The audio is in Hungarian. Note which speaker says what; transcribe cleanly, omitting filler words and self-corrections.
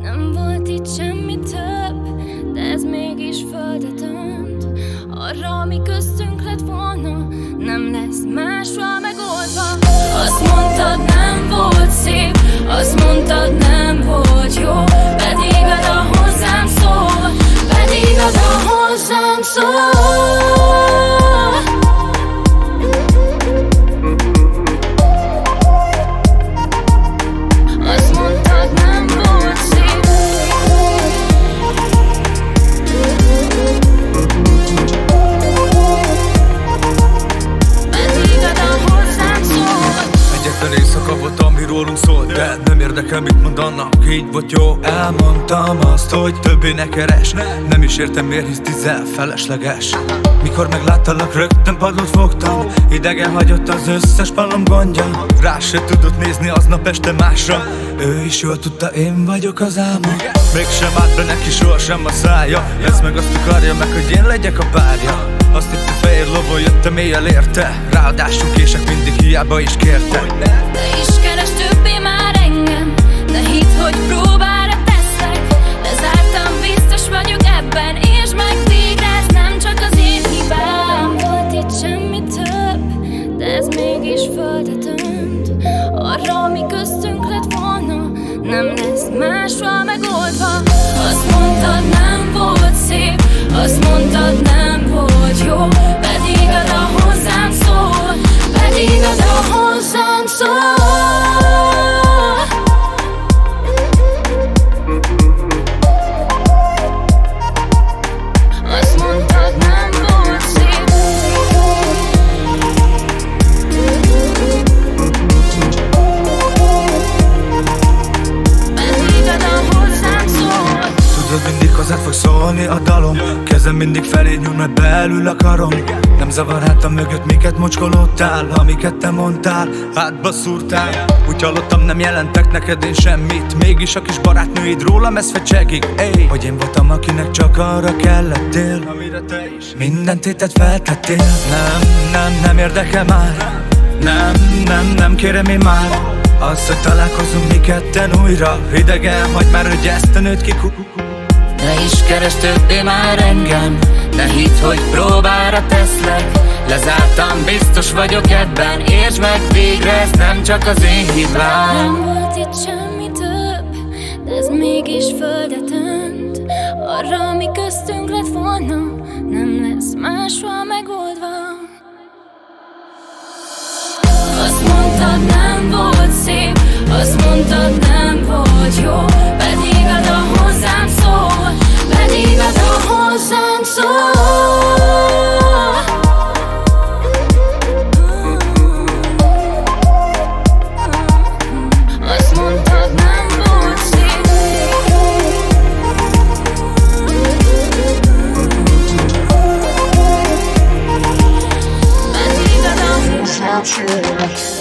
Speaker 1: Nem volt itt semmi több, de ez mégis földet önt. Arra, ami köztünk lett volna, nem lesz másra megoldva. Azt mondtad, nem volt szép, azt mondtad, nem volt jó, pedig oda hozzám szól, pedig oda hozzám szól.
Speaker 2: Éjszaka volt, ami rólunk szólt, de nem érdekel, mit mondanak, így volt jó. Elmondtam azt, hogy többé ne keres, nem is értem, miért hisz tízzel felesleges. Mikor megláttalak, rögtön padlót fogtam, idegen hagyott az összes palom gondja. Rá se tudott nézni aznap este másra, ő is jól tudta, én vagyok az álma. Mégsem állt be neki sohasem a szája, ez meg azt akarja meg, hogy én legyek a párja. Azt hitt, a fehér lovon jöttem, éjjel érte, ráadásul kések, mindig hiába is kérte.
Speaker 1: De is keres többé már engem, de hidd, hogy próbára teszlek. Lezártam, biztos vagyok ebben, és meg végre ez nem csak az én hibám. Nem volt itt semmi több, de ez mégis földet önt. Arra, ami köztünk lett volna, nem lesz másra megoldva. Azt mondtad, nem volt szép, azt mondtad, nem volt jó, pedig oda hozzám szól, pedig oda hozzám szól. Azt mondtad, nem volt szép, pedig oda hozzám szól.
Speaker 2: Tudod, mindig hozzád fog szólni a dalom, kezem mindig felé nyúl, mert belül akarom. Nem zavar hátam mögött, miket mocskolódtál, amiket te mondtál, hátba szúrtál. Úgy hallottam, nem jelentek neked én semmit, mégis a kis barátnőid rólam ez fecsegik. Hogy én voltam, akinek csak arra kellettél, amire te is minden tétet feltettél. Nem érdekel már, nem kérem én már azt, hogy találkozunk mi ketten újra. Idegen hagy már, hogy ezt a nőt
Speaker 1: Ne is keres többé már engem, de hidd, hogy próbára teszlek. Lezártam, biztos vagyok ebben, értsd meg végre, ez nem csak az én hibám. Nem volt itt semmi több, de ez mégis földet önt. Arra, ami köztünk lett volna, nem lesz másra megoldva. Azt mondtad, nem volt szép, azt mondtad, nem volt jó, pedig oda hozzám szól, pedig oda hozzám szól. Azt mondtad, nem volt szép, pedig oda hozzám szól.